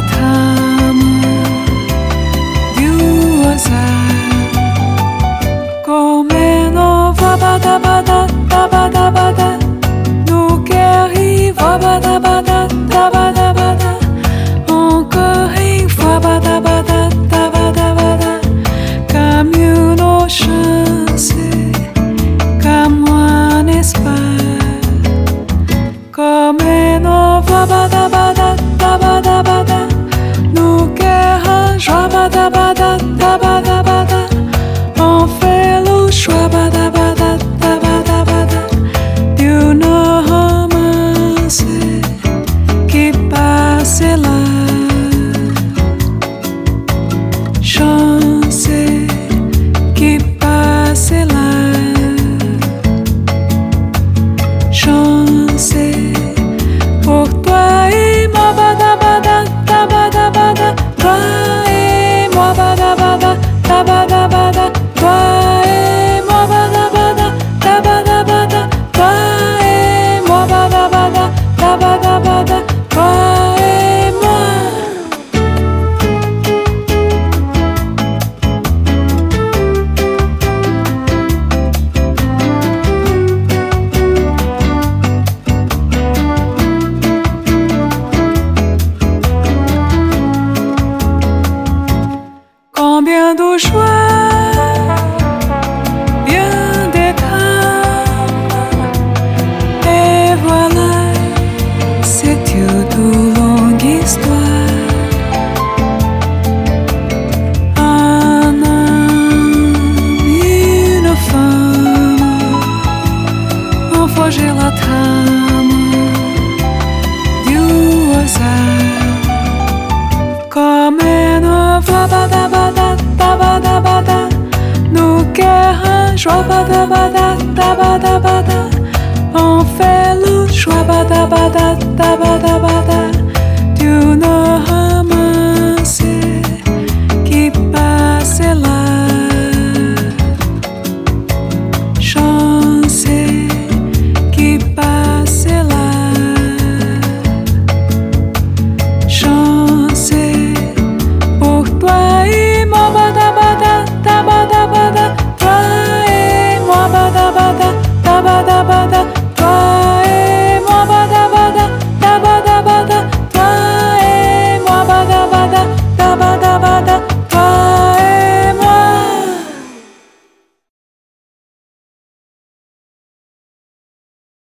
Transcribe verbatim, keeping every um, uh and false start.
trama de usar come nova bada bada bada bada no que arriva bada bada bada bada encore une fois bada bada bada bada caminho no chance comme un espace come nova bada bada bada bada no que arranjo bada bada bada bada on fait le choix bada bada bada bada d'une romance qui passe là chance qui passe là chance pour toi et moi bada bada bada bada toi et moi bada bada bada bada toi et moi bada bada bada bada toi et moi bada bada bada bada toi et moi. Combien de joie, bien des drames, et voilà, c'est une longue histoire. Un homme, une femme, ont forgé la trame du hasard. Comme une voix bada bada bada bada no que arranjo bada bada bada